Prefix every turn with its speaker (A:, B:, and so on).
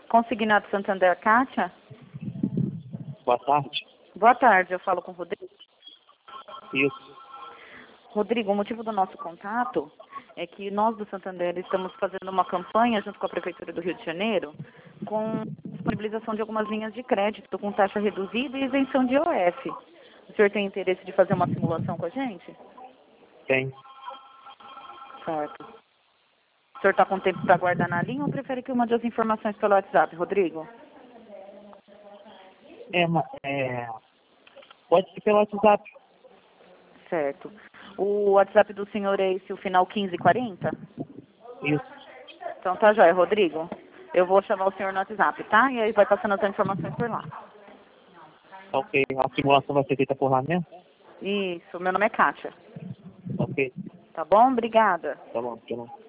A: Consignado Santander, Kátia?
B: Boa tarde.
A: Boa tarde, eu falo com o Rodrigo.
B: Isso.
A: Rodrigo, o motivo do nosso contato é que nós do Santander estamos fazendo uma campanha junto com a Prefeitura do Rio de Janeiro com disponibilização de algumas linhas de crédito com taxa reduzida e isenção de IOF. O senhor tem interesse de fazer uma simulação com a gente?
B: Tem.
A: Certo. O senhor está com tempo para guardar na linha ou prefere que eu mande as informações pelo WhatsApp, Rodrigo?
B: Pode ser pelo WhatsApp.
A: Certo. O WhatsApp do senhor é esse, o final 1540?
B: Isso.
A: Então tá jóia, Rodrigo. Eu vou chamar o senhor no WhatsApp, tá? E aí vai passando as informações por lá.
B: Ok. A simulação vai ser feita por lá mesmo?
A: Isso, meu nome é Kátia.
B: Ok.
A: Tá bom? Obrigada.
B: Tá bom.